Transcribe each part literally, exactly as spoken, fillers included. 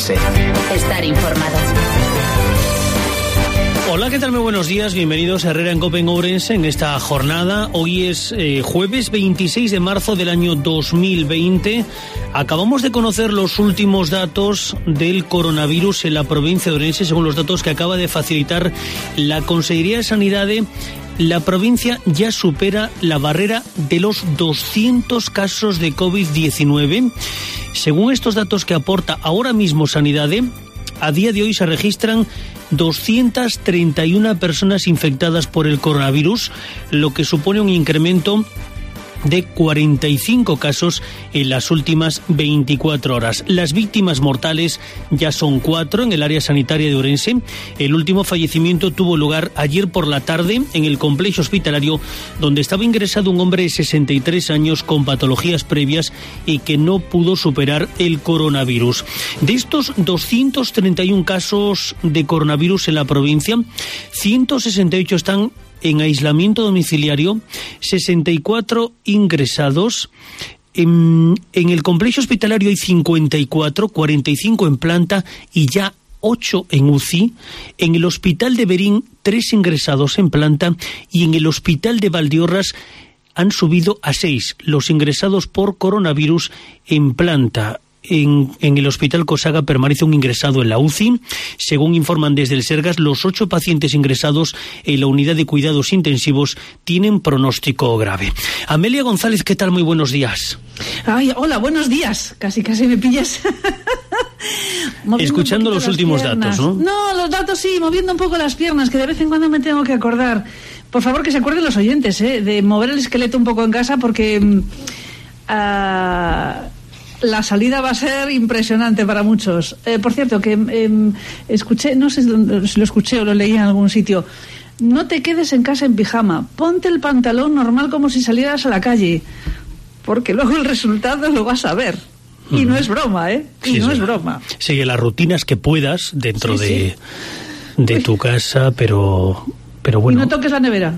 Ourense. Estar informado. Hola, ¿qué tal? Muy buenos días, bienvenidos a Herrera en Cope en Ourense en esta jornada. Hoy es eh, jueves veintiséis de marzo del año dos mil veinte. Acabamos de conocer los últimos datos del coronavirus en la provincia de Ourense, según los datos que acaba de facilitar la Consejería de Sanidad. La provincia ya supera la barrera de los doscientos casos de COVID diecinueve. Según estos datos que aporta ahora mismo Sanidad, a día de hoy se registran doscientas treinta y una personas infectadas por el coronavirus, lo que supone un incremento de cuarenta y cinco casos en las últimas veinticuatro horas. Las víctimas mortales ya son cuatro en el área sanitaria de Ourense. El último fallecimiento tuvo lugar ayer por la tarde en el complejo hospitalario, donde estaba ingresado un hombre de sesenta y tres años con patologías previas y que no pudo superar el coronavirus. De estos doscientos treinta y uno casos de coronavirus en la provincia, ciento sesenta y ocho están en aislamiento domiciliario, sesenta y cuatro ingresados. En, en el complejo hospitalario hay cincuenta y cuatro, cuarenta y cinco en planta y ya ocho en U C I. En el hospital de Berín, tres ingresados en planta y en el hospital de Valdeorras han subido a seis los ingresados por coronavirus en planta. En, en el Hospital Cosaga permanece un ingresado en la U C I. Según informan desde el Sergas, los ocho pacientes ingresados en la unidad de cuidados intensivos tienen pronóstico grave. Amelia González, ¿qué tal? Muy buenos días. Ay, hola, buenos días. Casi, casi me pillas. Escuchando los últimos piernas. datos, ¿no? No, los datos sí, moviendo un poco las piernas, que de vez en cuando me tengo que acordar. Por favor, que se acuerden los oyentes, ¿eh? De mover el esqueleto un poco en casa, porque... Uh, la salida va a ser impresionante para muchos. Eh, por cierto, que eh, escuché, no sé si lo escuché o lo leí en algún sitio, no te quedes en casa en pijama, ponte el pantalón normal como si salieras a la calle, porque luego el resultado lo vas a ver. Y no es broma, ¿eh? Y sí, no es broma. Sigue las rutinas que puedas dentro sí, de, sí. de tu casa, pero, pero bueno. Y no toques la nevera.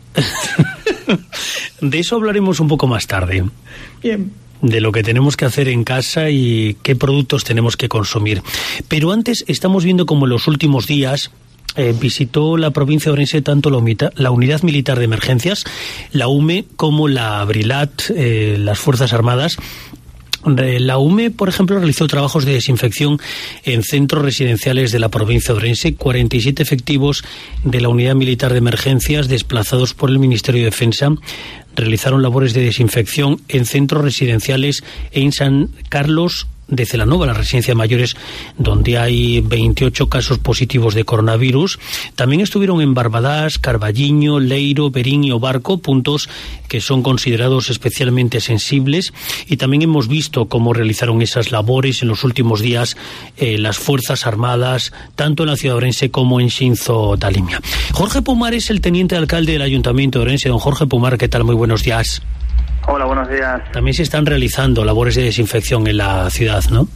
De eso hablaremos un poco más tarde. Bien. De lo que tenemos que hacer en casa y qué productos tenemos que consumir. Pero antes estamos viendo como en los últimos días eh, visitó la provincia de Ourense tanto la, umita, la Unidad Militar de Emergencias, la U M E, como la Brilat, eh, las Fuerzas Armadas. La U M E, por ejemplo, realizó trabajos de desinfección en centros residenciales de la provincia de Ourense. cuarenta y siete efectivos de la Unidad Militar de Emergencias, desplazados por el Ministerio de Defensa, realizaron labores de desinfección en centros residenciales en San Carlos de Celanova, la residencia de mayores, donde hay veintiocho casos positivos de coronavirus. También estuvieron en Barbadás, Carballiño, Leiro, Berín y Obarco, puntos que son considerados especialmente sensibles. Y también hemos visto cómo realizaron esas labores en los últimos días eh, las Fuerzas Armadas, tanto en la ciudad de Ourense como en Xinzo da Limia. Jorge Pumar es el teniente alcalde del Ayuntamiento de Ourense. Don Jorge Pumar, ¿qué tal? Muy buenos días. Hola, buenos días. También se están realizando labores de desinfección en la ciudad, ¿no?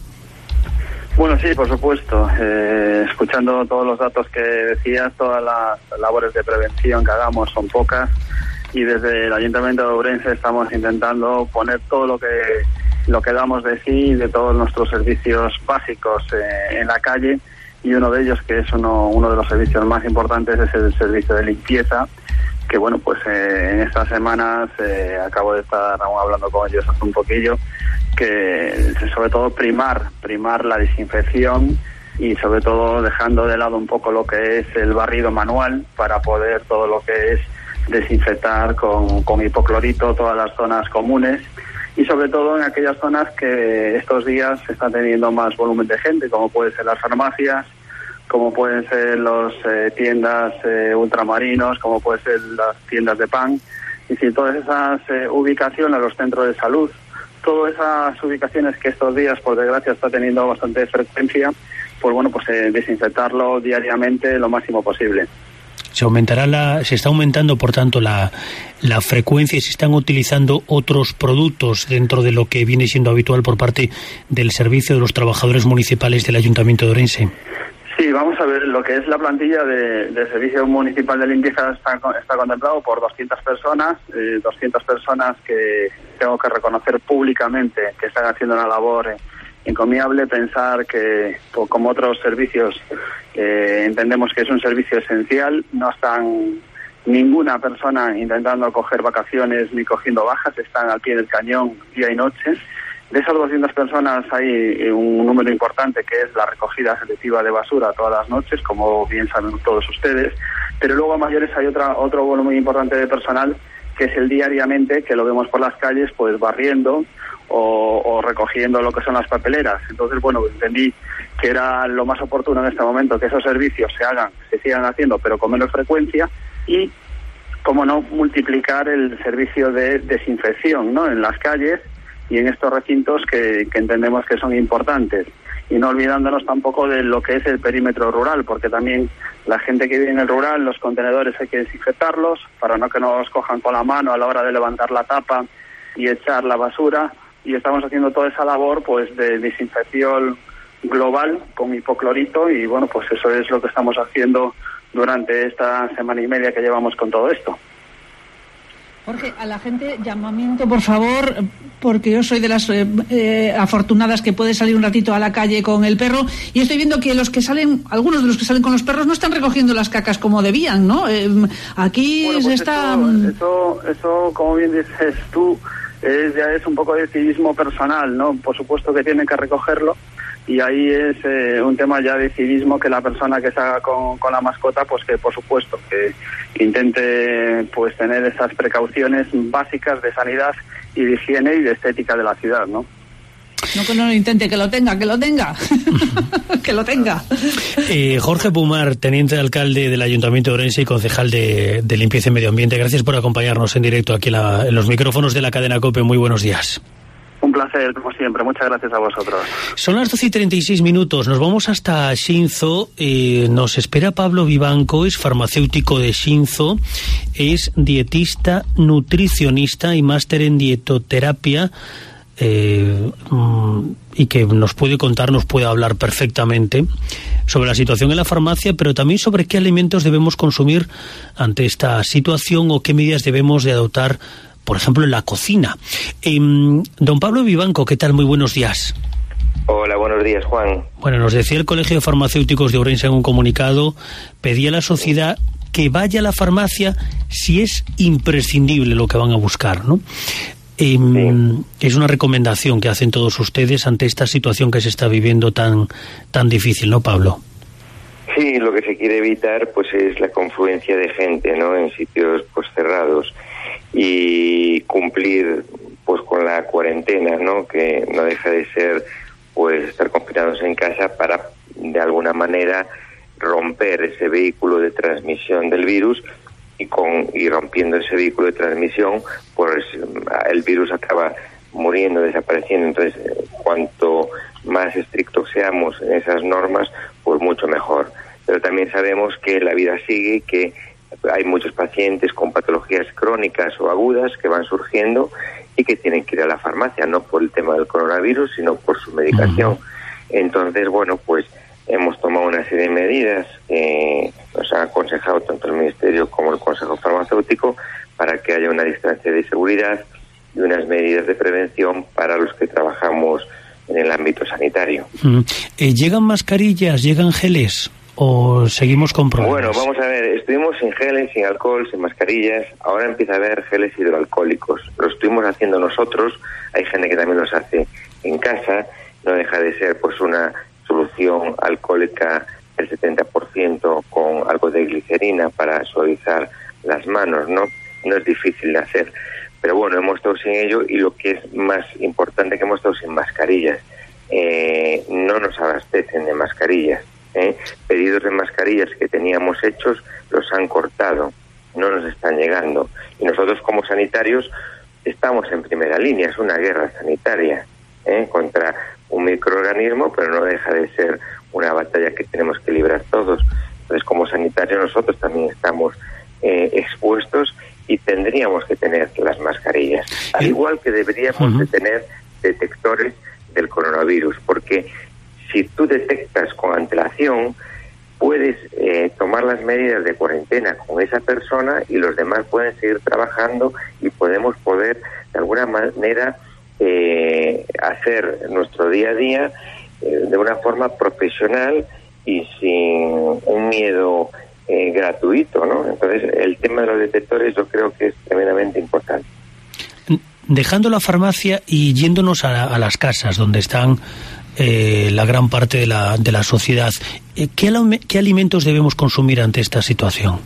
Bueno, sí, por supuesto. Eh, escuchando todos los datos que decías, todas las labores de prevención que hagamos son pocas, y desde el Ayuntamiento de Ourense estamos intentando poner todo lo que lo que damos de sí, de todos nuestros servicios básicos eh, en la calle, y uno de ellos, que es uno, uno de los servicios más importantes, es el servicio de limpieza, que bueno, pues eh, en estas semanas eh, acabo de estar hablando con ellos hace un poquillo, que sobre todo primar, primar la desinfección y sobre todo dejando de lado un poco lo que es el barrido manual para poder todo lo que es desinfectar con, con hipoclorito todas las zonas comunes, y sobre todo en aquellas zonas que estos días se está teniendo más volumen de gente, como pueden ser las farmacias, como pueden ser las eh, tiendas eh, ultramarinos, como pueden ser las tiendas de pan, y si todas esas eh, ubicaciones, los centros de salud, todas esas ubicaciones que estos días, por desgracia, está teniendo bastante frecuencia, pues bueno, pues eh, desinfectarlo diariamente lo máximo posible. Se aumentará la, se está aumentando, por tanto, la, la frecuencia, y se están utilizando otros productos dentro de lo que viene siendo habitual por parte del servicio de los trabajadores municipales del Ayuntamiento de Ourense. Sí, vamos a ver, lo que es la plantilla de, de Servicio Municipal de Limpieza está, está contemplado por doscientas personas, eh, doscientas personas que tengo que reconocer públicamente que están haciendo una labor encomiable pensar que, como otros servicios, eh, entendemos que es un servicio esencial. No están ninguna persona intentando coger vacaciones ni cogiendo bajas, están al pie del cañón día y noche. De esas doscientas personas hay un número importante que es la recogida selectiva de basura todas las noches, como bien saben todos ustedes, pero luego a mayores hay otra, otro volumen muy importante de personal que es el diariamente, que lo vemos por las calles, pues barriendo o, o recogiendo lo que son las papeleras. Entonces, bueno, entendí que era lo más oportuno en este momento que esos servicios se hagan, se sigan haciendo, pero con menos frecuencia, y, como no, multiplicar el servicio de desinfección, ¿no?, en las calles y en estos recintos que, que entendemos que son importantes. Y no olvidándonos tampoco de lo que es el perímetro rural, porque también la gente que vive en el rural, los contenedores hay que desinfectarlos para no que nos cojan con la mano a la hora de levantar la tapa y echar la basura, y estamos haciendo toda esa labor pues de desinfección global con hipoclorito, y bueno, pues eso es lo que estamos haciendo durante esta semana y media que llevamos con todo esto. Jorge, a la gente, llamamiento, por favor, porque yo soy de las eh, eh, afortunadas que puede salir un ratito a la calle con el perro, y estoy viendo que los que salen, algunos de los que salen con los perros no están recogiendo las cacas como debían, ¿no? Eh, aquí bueno, pues se está... Eso, eso, eso, como bien dices tú, es, ya es un poco de civismo personal, ¿no? Por supuesto que tienen que recogerlo, y ahí es eh, un tema ya de civismo, que la persona que salga con, con la mascota, pues que por supuesto que intente pues tener esas precauciones básicas de sanidad y de higiene y de estética de la ciudad, ¿no? No que no lo intente, que lo tenga, que lo tenga, que lo tenga. Eh, Jorge Pumar, teniente de alcalde del Ayuntamiento de Ourense y concejal de, de Limpieza y Medio Ambiente, gracias por acompañarnos en directo aquí en, la, en los micrófonos de la cadena COPE. Muy buenos días. Un placer, como siempre. Muchas gracias a vosotros. Son las doce y treinta y seis minutos. Nos vamos hasta Xinzo. Eh, nos espera Pablo Vivanco, es farmacéutico de Xinzo, es dietista, nutricionista y máster en dietoterapia, eh, y que nos puede contar, nos puede hablar perfectamente sobre la situación en la farmacia, pero también sobre qué alimentos debemos consumir ante esta situación o qué medidas debemos de adoptar, por ejemplo, en la cocina. Eh, don Pablo Vivanco, ¿qué tal? Muy buenos días. Hola, buenos días, Juan. Bueno, nos decía el Colegio de Farmacéuticos de Ourense en un comunicado, pedía a la sociedad que vaya a la farmacia si es imprescindible lo que van a buscar, ¿no? Eh, sí. Es una recomendación que hacen todos ustedes ante esta situación que se está viviendo tan, tan difícil, ¿no, Pablo? Sí, lo que se quiere evitar pues es la confluencia de gente, ¿no?, en sitios pues cerrados, y cumplir pues con la cuarentena, ¿no?, que no deja de ser pues estar confinados en casa para de alguna manera romper ese vehículo de transmisión del virus, y con y rompiendo ese vehículo de transmisión pues el virus acaba muriendo, desapareciendo. Entonces, cuanto más estrictos seamos en esas normas, pues mucho mejor. Pero también sabemos que la vida sigue, que hay muchos pacientes con patologías crónicas o agudas que van surgiendo y que tienen que ir a la farmacia, no por el tema del coronavirus, sino por su medicación. Uh-huh. Entonces, bueno, pues hemos tomado una serie de medidas que nos ha aconsejado tanto el Ministerio como el Consejo Farmacéutico para que haya una distancia de seguridad y unas medidas de prevención para los que trabajamos en el ámbito sanitario. Uh-huh. Eh, ¿Llegan mascarillas, llegan geles o seguimos con problemas? Bueno, vamos a ver, estuvimos sin geles, sin alcohol, sin mascarillas, ahora empieza a haber geles hidroalcohólicos. Lo estuvimos haciendo nosotros, hay gente que también los hace en casa, no deja de ser pues una solución alcohólica del setenta por ciento con algo de glicerina para suavizar las manos, ¿no? No es difícil de hacer, pero bueno, hemos estado sin ello, y lo que es más importante, que hemos estado sin mascarillas. Eh, no nos abastecen de mascarillas. ¿Eh? Pedidos de mascarillas que teníamos hechos los han cortado, no nos están llegando, y nosotros como sanitarios estamos en primera línea. Es una guerra sanitaria ¿eh? contra un microorganismo, pero no deja de ser una batalla que tenemos que librar todos. Entonces, como sanitarios nosotros también estamos eh, expuestos y tendríamos que tener las mascarillas, al igual que deberíamos uh-huh. de tener detectores del coronavirus, porque si tú detectas con antelación, puedes eh, tomar las medidas de cuarentena con esa persona y los demás pueden seguir trabajando, y podemos poder de alguna manera eh, hacer nuestro día a día eh, de una forma profesional y sin un miedo eh, gratuito, ¿no? Entonces, el tema de los detectores yo creo que es tremendamente importante. Dejando la farmacia y yéndonos a, a las casas donde están eh, la gran parte de la, de la sociedad, eh, ¿qué, ¿qué alimentos debemos consumir ante esta situación?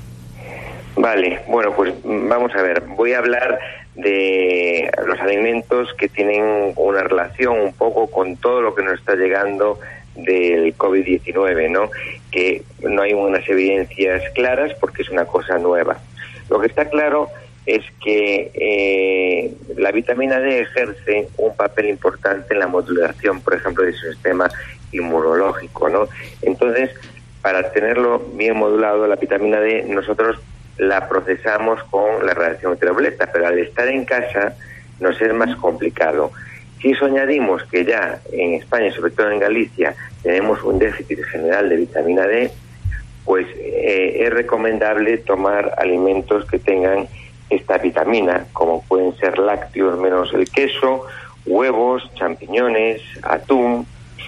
Vale, bueno, pues vamos a ver, voy a hablar de los alimentos que tienen una relación un poco con todo lo que nos está llegando del COVID diecinueve, ¿no? Que no hay unas evidencias claras porque es una cosa nueva. Lo que está claro es que eh, la vitamina D ejerce un papel importante en la modulación, por ejemplo, de su sistema inmunológico, ¿no? Entonces, para tenerlo bien modulado, la vitamina D, nosotros la procesamos con la radiación ultravioleta, pero al estar en casa nos es más complicado. Si eso añadimos que ya en España, sobre todo en Galicia, tenemos un déficit general de vitamina D, pues eh, es recomendable tomar alimentos que tengan esta vitamina, como pueden ser lácteos menos el queso, huevos, champiñones, atún.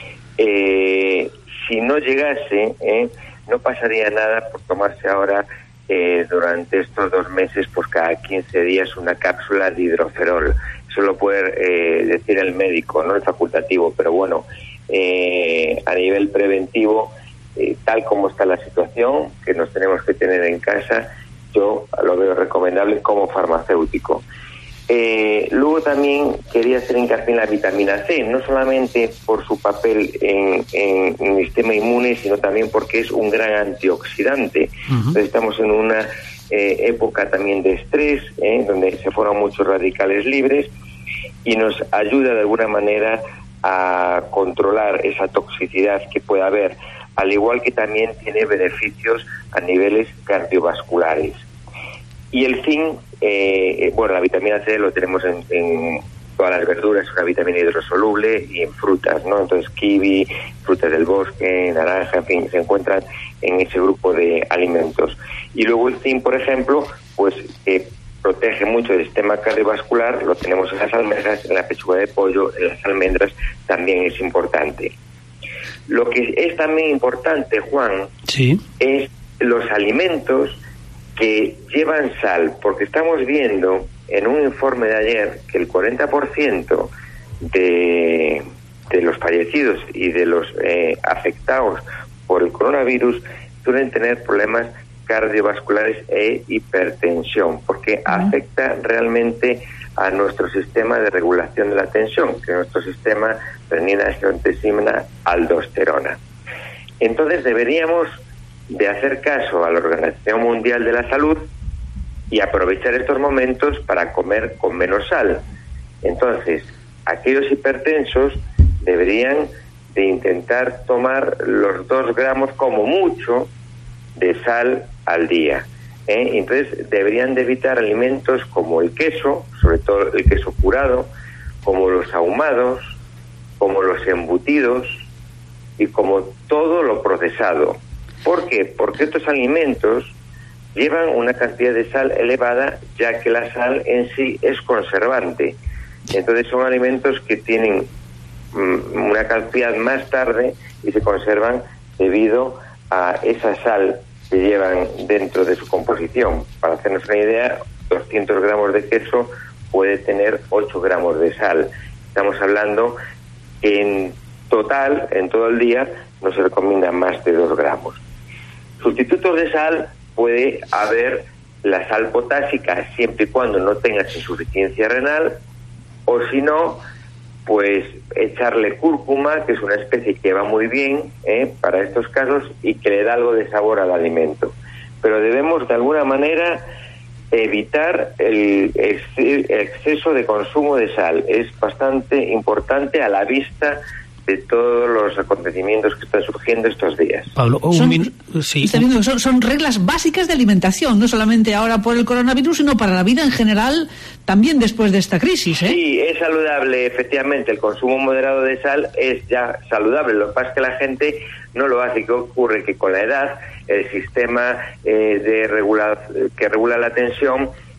Eh, si no llegase, eh, no pasaría nada por tomarse ahora eh, durante estos dos meses, pues cada quince días una cápsula de hidroferol. Eso lo puede eh, decir el médico, no el facultativo, pero bueno, eh, a nivel preventivo, eh, tal como está la situación, que nos tenemos que tener en casa, yo lo veo recomendable como farmacéutico. Eh, luego también quería hacer hincapié en la vitamina C, no solamente por su papel en, en, en el sistema inmune, sino también porque es un gran antioxidante. Uh-huh. Entonces estamos en una eh, época también de estrés, eh, donde se forman muchos radicales libres y nos ayuda de alguna manera a controlar esa toxicidad que puede haber, al igual que también tiene beneficios a niveles cardiovasculares. Y el zinc, eh, bueno, la vitamina C lo tenemos en, en todas las verduras, es una vitamina hidrosoluble, y en frutas, ¿no? Entonces, kiwi, frutas del bosque, naranja, en fin, se encuentran en ese grupo de alimentos. Y luego el zinc, por ejemplo, pues eh, protege mucho el sistema cardiovascular, lo tenemos en las almejas, en la pechuga de pollo, en las almendras también es importante. Lo que es también importante, Juan, sí, es los alimentos que llevan sal, porque estamos viendo en un informe de ayer que el cuarenta por ciento de, de los fallecidos y de los eh, afectados por el coronavirus suelen tener problemas cardiovasculares e hipertensión, porque afecta realmente a nuestro sistema de regulación de la tensión, que es nuestro sistema renina, angiotensina, aldosterona. Entonces deberíamos de hacer caso a la Organización Mundial de la Salud y aprovechar estos momentos para comer con menos sal. Entonces, aquellos hipertensos deberían de intentar tomar los dos gramos como mucho de sal al día. ¿eh? Entonces, deberían de evitar alimentos como el queso, sobre todo el queso curado, como los ahumados, como los embutidos y como todo lo procesado. ¿Por qué? Porque estos alimentos llevan una cantidad de sal elevada, ya que la sal en sí es conservante. Entonces son alimentos que tienen mm, una cantidad más tarde y se conservan debido a esa sal que llevan dentro de su composición. Para hacernos una idea, doscientos gramos de queso puede tener ocho gramos de sal. Estamos hablando que en total, en todo el día, no se recomienda más de dos gramos. Sustitutos de sal puede haber la sal potásica siempre y cuando no tengas insuficiencia renal, o si no, pues echarle cúrcuma, que es una especie que va muy bien ¿eh? para estos casos y que le da algo de sabor al alimento. Pero debemos de alguna manera evitar el exceso de consumo de sal. Es bastante importante a la vista de todos los acontecimientos que están surgiendo estos días. Pablo, un son, min- sí. son, son reglas básicas de alimentación, no solamente ahora por el coronavirus, sino para la vida en general, también después de esta crisis, ¿eh? Sí, es saludable, efectivamente, el consumo moderado de sal es ya saludable. Lo que pasa es que la gente no lo hace. ¿Qué ocurre? Que con la edad el sistema eh, de regula, que regula la tensión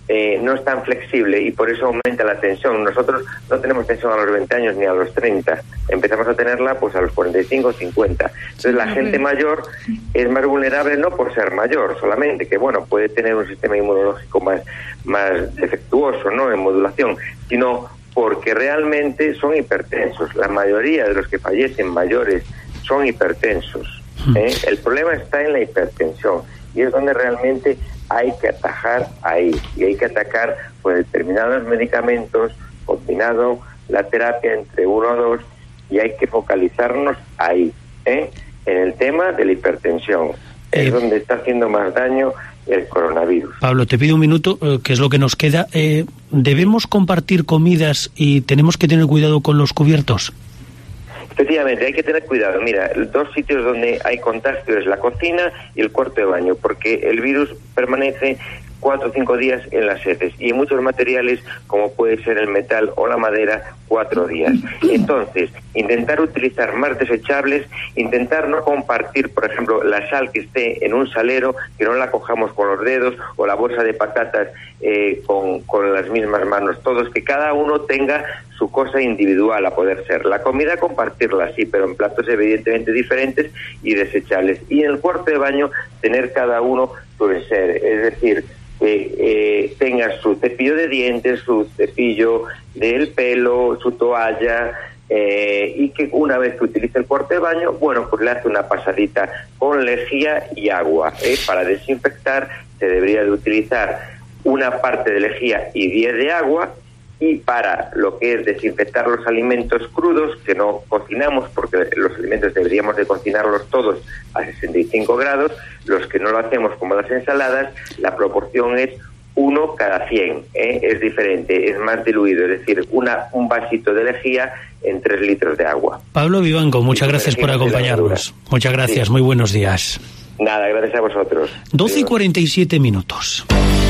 eh, no es tan flexible y por eso aumenta la tensión. Nosotros no tenemos tensión a los veinte años ni a los treinta, empezamos a tenerla pues a los cuarenta y cinco, cincuenta. Entonces la gente mayor es más vulnerable no por ser mayor solamente, que bueno, puede tener un sistema inmunológico más, más defectuoso, ¿no?, en modulación, sino porque realmente son hipertensos. La mayoría de los que fallecen mayores son hipertensos, ¿eh? El problema está en la hipertensión y es donde realmente hay que atajar ahí, y hay que atacar con determinados medicamentos, combinado la terapia entre uno o dos, y hay que focalizarnos ahí, ¿eh?, en el tema de la hipertensión. Eh, es donde está haciendo más daño el coronavirus. Pablo, te pido un minuto, eh, que es lo que nos queda. Eh, ¿Debemos compartir comidas y tenemos que tener cuidado con los cubiertos? Efectivamente, hay que tener cuidado. Mira, dos sitios donde hay contagio es la cocina y el cuarto de baño, porque el virus permanece cuatro o cinco días en las heces y en muchos materiales, como puede ser el metal o la madera, cuatro días. Entonces, intentar utilizar más desechables, intentar no compartir, por ejemplo, la sal que esté en un salero, que no la cojamos con los dedos, o la bolsa de patatas eh, con, con las mismas manos, todos, que cada uno tenga su cosa individual a poder ser. La comida compartirla, sí, pero en platos evidentemente diferentes y desechables. Y en el cuarto de baño tener cada uno su ser, es decir, que eh, tenga su cepillo de dientes, su cepillo del pelo, su toalla, eh, y que una vez que utilice el cuarto de baño, bueno, pues le hace una pasadita con lejía y agua. ¿eh? Para desinfectar se debería de utilizar una parte de lejía y diez de agua, y para lo que es desinfectar los alimentos crudos, que no cocinamos, porque los alimentos deberíamos de cocinarlos todos a sesenta y cinco grados, los que no lo hacemos, como las ensaladas, la proporción es uno cada cien, ¿eh? Es diferente, es más diluido, es decir, una un vasito de lejía en tres litros de agua. Pablo Vivanco, muchas gracias por acompañarnos. Muchas gracias, sí. Muy buenos días. Nada, gracias a vosotros. doce y cuarenta y siete minutos.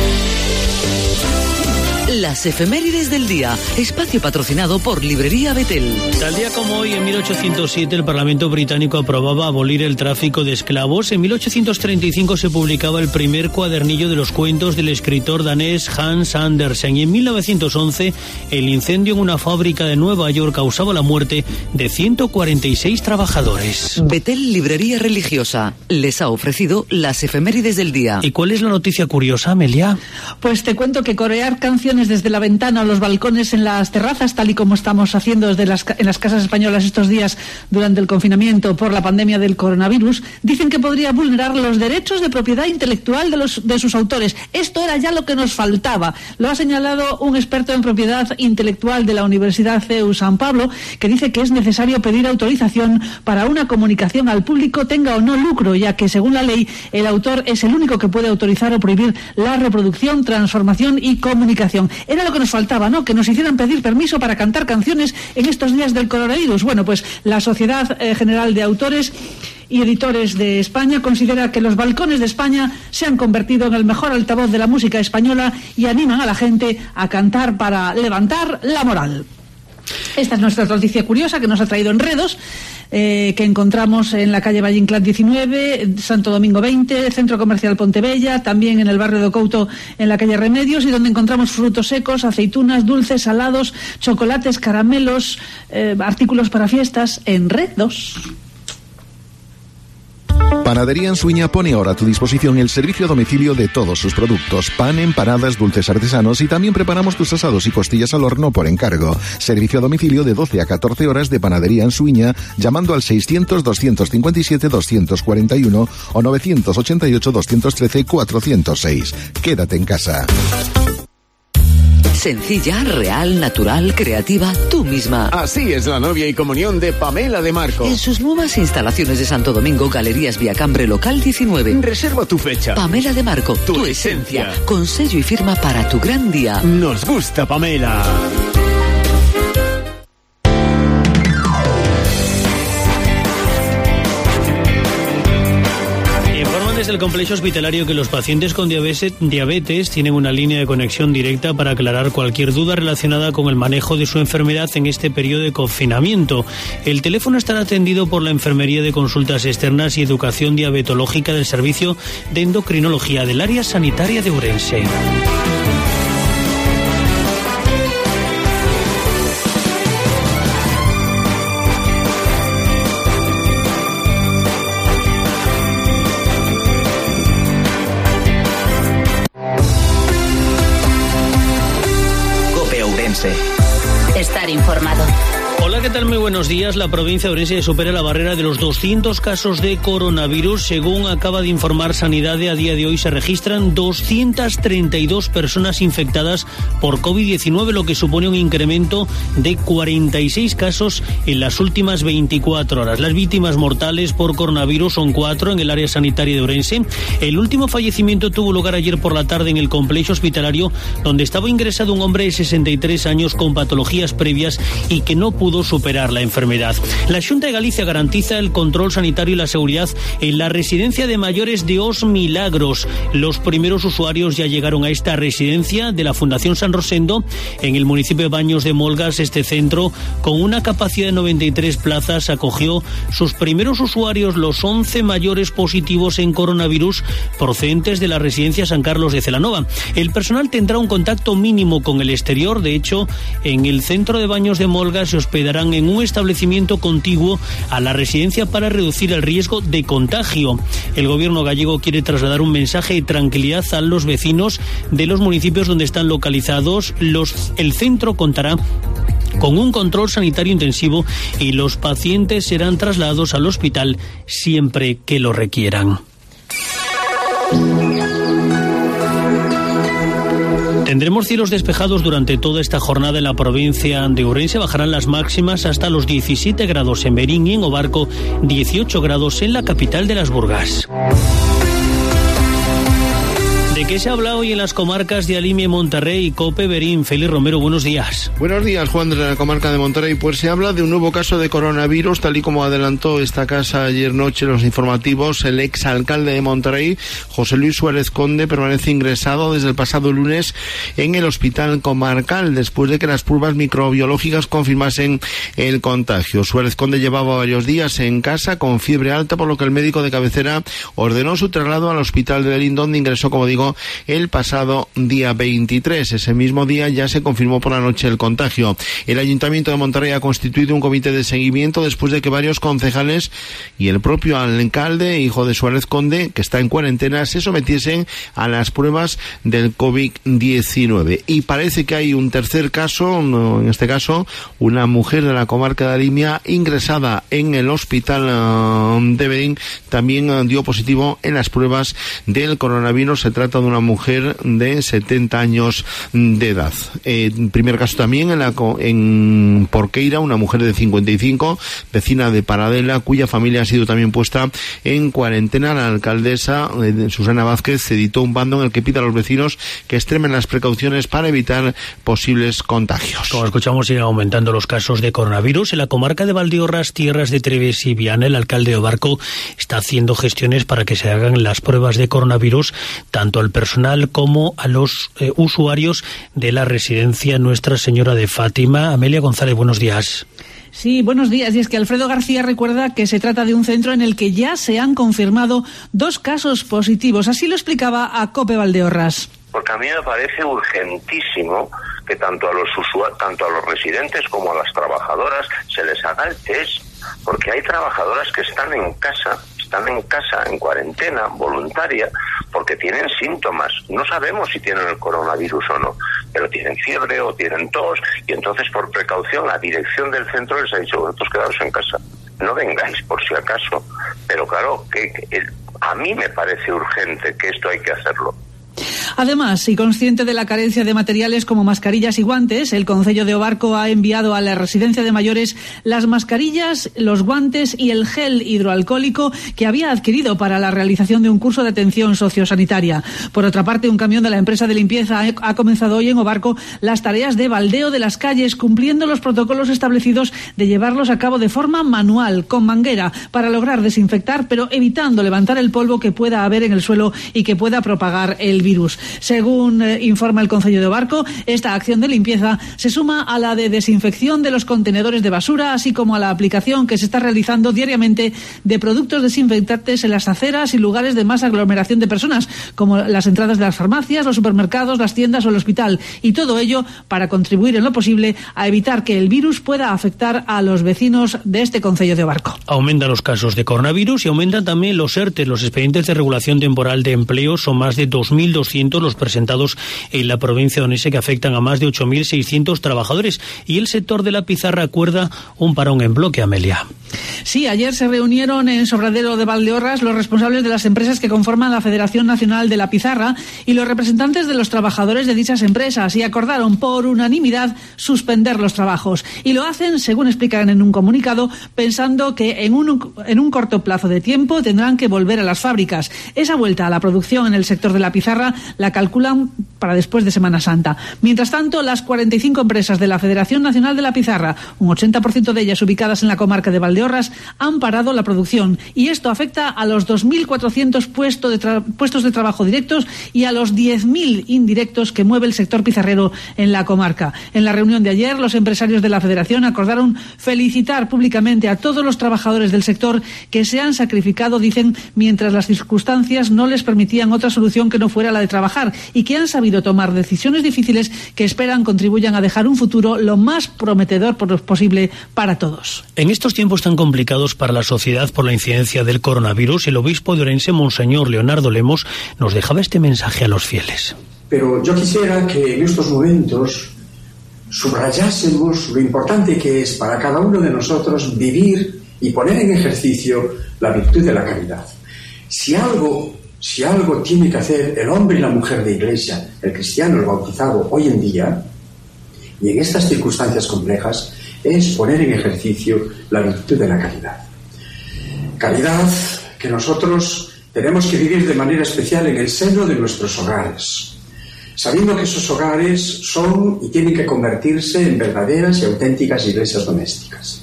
Las efemérides del día, espacio patrocinado por Librería Betel. Tal día como hoy, en mil ochocientos siete, el Parlamento británico aprobaba abolir el tráfico de esclavos. En mil ochocientos treinta y cinco se publicaba el primer cuadernillo de los cuentos del escritor danés Hans Andersen. Y en mil novecientos once, el incendio en una fábrica de Nueva York causaba la muerte de ciento cuarenta y seis trabajadores. Betel Librería Religiosa les ha ofrecido las efemérides del día. ¿Y cuál es la noticia curiosa, Amelia? Pues te cuento que corear canciones desde la ventana o los balcones en las terrazas, tal y como estamos haciendo desde las, en las casas españolas estos días durante el confinamiento por la pandemia del coronavirus, dicen que podría vulnerar los derechos de propiedad intelectual de, los, de sus autores. Esto era ya lo que nos faltaba. Lo ha señalado un experto en propiedad intelectual de la Universidad C E U San Pablo, que dice que es necesario pedir autorización para una comunicación al público, tenga o no lucro, ya que según la ley el autor es el único que puede autorizar o prohibir la reproducción, transformación y comunicación. Era lo que nos faltaba, ¿no?, que nos hicieran pedir permiso para cantar canciones en estos días del coronavirus. Bueno, pues la Sociedad eh, General de Autores y Editores de España considera que los balcones de España se han convertido en el mejor altavoz de la música española y animan a la gente a cantar para levantar la moral. Esta es nuestra noticia curiosa que nos ha traído Enredos, eh, que encontramos en la calle Valle Inclán diecinueve, Santo Domingo veinte, Centro Comercial Pontebella, también en el barrio de Couto, en la calle Remedios, y donde encontramos frutos secos, aceitunas, dulces, salados, chocolates, caramelos, eh, artículos para fiestas. Enredos. Panadería en Suiña pone ahora a tu disposición el servicio a domicilio de todos sus productos: pan, empanadas, dulces artesanos, y también preparamos tus asados y costillas al horno por encargo. Servicio a domicilio de doce a catorce horas de Panadería en Suiña, llamando al seiscientos, doscientos cincuenta y siete, doscientos cuarenta y uno o novecientos ochenta y ocho, doscientos trece, cuatrocientos seis. Quédate en casa. Sencilla, real, natural, creativa, tú misma. Así es la novia y comunión de Pamela de Marco. En sus nuevas instalaciones de Santo Domingo, Galerías Viacambre Local diecinueve. Reserva tu fecha. Pamela de Marco, tu, tu esencia. esencia. Con sello y firma para tu gran día. Nos gusta, Pamela. Desde el complejo hospitalario que los pacientes con diabetes, diabetes tienen una línea de conexión directa para aclarar cualquier duda relacionada con el manejo de su enfermedad en este periodo de confinamiento. El teléfono estará atendido por la Enfermería de Consultas Externas y Educación Diabetológica del Servicio de Endocrinología del Área Sanitaria de Ourense. Estar informado. Hola, ¿qué tal? Muy buenos días. La provincia de Ourense supera la barrera de los doscientos casos de coronavirus. Según acaba de informar Sanidad, a día de hoy se registran doscientas treinta y dos personas infectadas por COVID diecinueve, lo que supone un incremento de cuarenta y seis casos en las últimas veinticuatro horas. Las víctimas mortales por coronavirus son cuatro en el área sanitaria de Ourense. El último fallecimiento tuvo lugar ayer por la tarde en el complejo hospitalario, donde estaba ingresado un hombre de sesenta y tres años con patologías previas y que no pudo superar la enfermedad. La Xunta de Galicia garantiza el control sanitario y la seguridad en la residencia de mayores de Os Milagros. Los primeros usuarios ya llegaron a esta residencia de la Fundación San Rosendo en el municipio de Baños de Molgas. Este centro, con una capacidad de noventa y tres plazas, acogió sus primeros usuarios, los once mayores positivos en coronavirus procedentes de la residencia San Carlos de Celanova. El personal tendrá un contacto mínimo con el exterior. De hecho, en el centro de Baños de Molgas se hospedarán en un establecimiento contiguo a la residencia para reducir el riesgo de contagio. El gobierno gallego quiere trasladar un mensaje de tranquilidad a los vecinos de los municipios donde están localizados. Los, el centro contará con un control sanitario intensivo y los pacientes serán trasladados al hospital siempre que lo requieran. Tendremos cielos despejados durante toda esta jornada en la provincia de Ourense. Bajarán las máximas hasta los diecisiete grados en Berín y en Obarco, dieciocho grados en la capital de las Burgas. ¿De qué se habla hoy en las comarcas de Alimia y Monterrey? Cope, Berín. Félix Romero, buenos días. Buenos días, Juan, de la comarca de Monterrey. Pues se habla de un nuevo caso de coronavirus, tal y como adelantó esta casa ayer noche en los informativos. El exalcalde de Monterrey, José Luis Suárez Conde, permanece ingresado desde el pasado lunes en el hospital comarcal, después de que las pruebas microbiológicas confirmasen el contagio. Suárez Conde llevaba varios días en casa con fiebre alta, por lo que el médico de cabecera ordenó su traslado al hospital de Berín, donde ingresó, como digo, el pasado día veintitrés. Ese mismo día ya se confirmó por la noche el contagio. El Ayuntamiento de Monterrey ha constituido un comité de seguimiento después de que varios concejales y el propio alcalde, hijo de Suárez Conde, que está en cuarentena, se sometiesen a las pruebas del COVID diecinueve. Y parece que hay un tercer caso, en este caso una mujer de la comarca de Alimia ingresada en el hospital de Berín, también dio positivo en las pruebas del coronavirus. Se trata de una mujer de setenta años de edad. Eh, primer caso también en, la, en Porqueira, una mujer de cincuenta y cinco, vecina de Paradela, cuya familia ha sido también puesta en cuarentena. La alcaldesa, eh, Susana Vázquez, editó un bando en el que pide a los vecinos que extremen las precauciones para evitar posibles contagios. Como escuchamos, siguen aumentando los casos de coronavirus. En la comarca de Valdeorras, tierras de Treves y Viana, el alcalde de Obarco está haciendo gestiones para que se hagan las pruebas de coronavirus tanto al personal como a los eh, usuarios de la residencia Nuestra Señora de Fátima. Amelia González, buenos días. Sí, buenos días. Y es que Alfredo García recuerda que se trata de un centro en el que ya se han confirmado dos casos positivos. Así lo explicaba a COPE Valdeorras. Porque a mí me parece urgentísimo que tanto a los usuarios, tanto a los residentes como a las trabajadoras se les haga el test, porque hay trabajadoras que están en casa, están en casa en cuarentena voluntaria porque tienen síntomas. No sabemos si tienen el coronavirus o no, pero tienen fiebre o tienen tos, y entonces por precaución la dirección del centro les ha dicho: vosotros quedaros en casa, no vengáis por si acaso. Pero claro, que, que a mí me parece urgente que esto hay que hacerlo. Además, y consciente de la carencia de materiales como mascarillas y guantes, el Concello de Obarco ha enviado a la residencia de mayores las mascarillas, los guantes y el gel hidroalcohólico que había adquirido para la realización de un curso de atención sociosanitaria. Por otra parte, un camión de la empresa de limpieza ha comenzado hoy en Obarco las tareas de baldeo de las calles, cumpliendo los protocolos establecidos de llevarlos a cabo de forma manual, con manguera, para lograr desinfectar, pero evitando levantar el polvo que pueda haber en el suelo y que pueda propagar el virus. Según eh, informa el Concello de Obarco, esta acción de limpieza se suma a la de desinfección de los contenedores de basura, así como a la aplicación que se está realizando diariamente de productos desinfectantes en las aceras y lugares de más aglomeración de personas, como las entradas de las farmacias, los supermercados, las tiendas o el hospital. Y todo ello para contribuir en lo posible a evitar que el virus pueda afectar a los vecinos de este Concello de Obarco. Aumentan los casos de coronavirus y aumentan también los ERTE, los expedientes de regulación temporal de empleo. Son más de dos mil doscientos asuntos, los presentados en la provincia de Orense, que afectan a más de ocho mil seiscientos trabajadores. Y el sector de la pizarra acuerda un parón en bloque, Amelia. Sí, ayer se reunieron en Sobradero de Valdeorras los responsables de las empresas que conforman la Federación Nacional de la Pizarra y los representantes de los trabajadores de dichas empresas, y acordaron por unanimidad suspender los trabajos. Y lo hacen, según explican en un comunicado, pensando que en un, en un corto plazo de tiempo tendrán que volver a las fábricas. Esa vuelta a la producción en el sector de la pizarra la calculan para después de Semana Santa. Mientras tanto, las cuarenta y cinco empresas de la Federación Nacional de la Pizarra, un ochenta por ciento de ellas ubicadas en la comarca de Valdeorras, han parado la producción, y esto afecta a los dos mil cuatrocientos puestos de, tra- puestos de trabajo directos y a los diez mil indirectos que mueve el sector pizarrero en la comarca. En la reunión de ayer, los empresarios de la Federación acordaron felicitar públicamente a todos los trabajadores del sector que se han sacrificado, dicen, mientras las circunstancias no les permitían otra solución que no fuera la de trabajar, y que han sabido tomar decisiones difíciles que esperan contribuyan a dejar un futuro lo más prometedor posible para todos. En estos tiempos tan complicados para la sociedad por la incidencia del coronavirus, el obispo de Orense, Monseñor Leonardo Lemos, nos dejaba este mensaje a los fieles. Pero yo quisiera que en estos momentos subrayásemos lo importante que es para cada uno de nosotros vivir y poner en ejercicio la virtud de la caridad. Si algo, si algo tiene que hacer el hombre y la mujer de iglesia, el cristiano, el bautizado, hoy en día, y en estas circunstancias complejas, es poner en ejercicio la virtud de la caridad. Caridad que nosotros tenemos que vivir de manera especial en el seno de nuestros hogares, sabiendo que esos hogares son y tienen que convertirse en verdaderas y auténticas iglesias domésticas.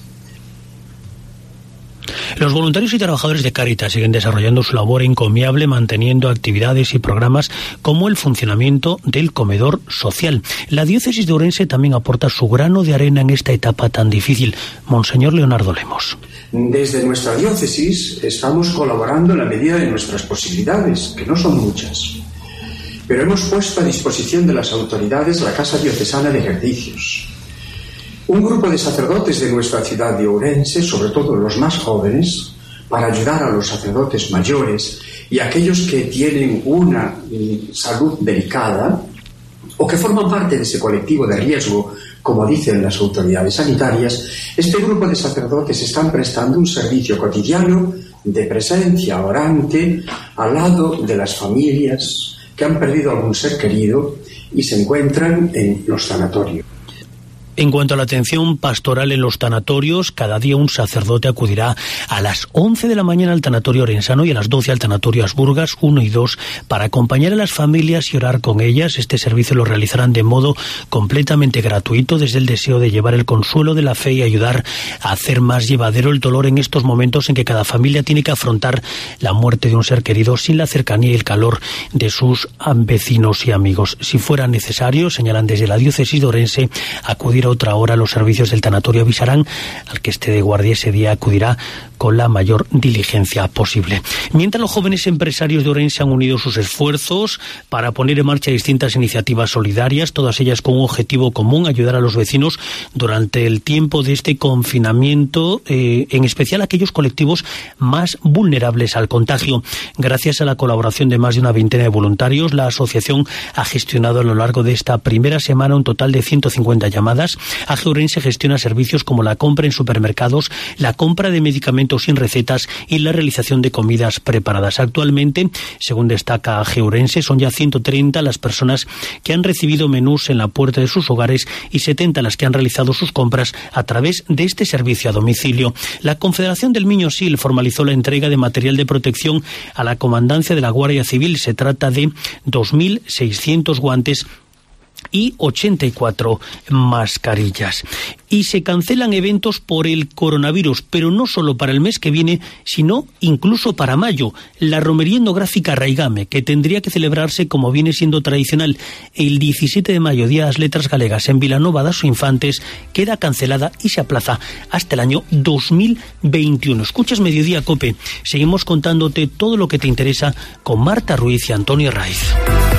Los voluntarios y trabajadores de Cáritas siguen desarrollando su labor encomiable, manteniendo actividades y programas como el funcionamiento del comedor social. La diócesis de Orense también aporta su grano de arena en esta etapa tan difícil. Monseñor Leonardo Lemos. Desde nuestra diócesis estamos colaborando en la medida de nuestras posibilidades, que no son muchas. Pero hemos puesto a disposición de las autoridades la Casa Diocesana de Ejercicios. Un grupo de sacerdotes de nuestra ciudad de Ourense, sobre todo los más jóvenes, para ayudar a los sacerdotes mayores y a aquellos que tienen una salud delicada o que forman parte de ese colectivo de riesgo, como dicen las autoridades sanitarias. Este grupo de sacerdotes están prestando un servicio cotidiano de presencia orante al lado de las familias que han perdido algún ser querido y se encuentran en los sanatorios. En cuanto a la atención pastoral en los tanatorios, cada día un sacerdote acudirá a las once de la mañana al tanatorio orensano y a las doce al tanatorio Asburgas uno y dos para acompañar a las familias y orar con ellas. Este servicio lo realizarán de modo completamente gratuito, desde el deseo de llevar el consuelo de la fe y ayudar a hacer más llevadero el dolor en estos momentos en que cada familia tiene que afrontar la muerte de un ser querido sin la cercanía y el calor de sus vecinos y amigos. Si fuera necesario, señalan desde la diócesis de Orense, acudir a otra hora los servicios del tanatorio avisarán al que esté de guardia ese día, acudirá con la mayor diligencia posible. Mientras, los jóvenes empresarios de Orense han unido sus esfuerzos para poner en marcha distintas iniciativas solidarias, todas ellas con un objetivo común: ayudar a los vecinos durante el tiempo de este confinamiento, eh, en especial a aquellos colectivos más vulnerables al contagio. Gracias a la colaboración de más de una veintena de voluntarios, la asociación ha gestionado a lo largo de esta primera semana un total de ciento cincuenta llamadas. A G Ourense gestiona servicios como la compra en supermercados, la compra de medicamentos sin recetas y la realización de comidas preparadas. Actualmente, según destaca A G Ourense, son ya ciento treinta las personas que han recibido menús en la puerta de sus hogares y setenta las que han realizado sus compras a través de este servicio a domicilio. La Confederación del Miño Sil formalizó la entrega de material de protección a la Comandancia de la Guardia Civil. Se trata de dos mil seiscientos guantes y ochenta y cuatro mascarillas. Y se cancelan eventos por el coronavirus, pero no solo para el mes que viene, sino incluso para mayo. La romería etnográfica Raigame, que tendría que celebrarse como viene siendo tradicional el diecisiete de mayo, Día de las Letras Galegas, en Vilanova das Infantes, queda cancelada y se aplaza hasta el año dos mil veintiuno. Escuchas Mediodía Cope. Seguimos contándote todo lo que te interesa con Marta Ruiz y Antonio Raiz.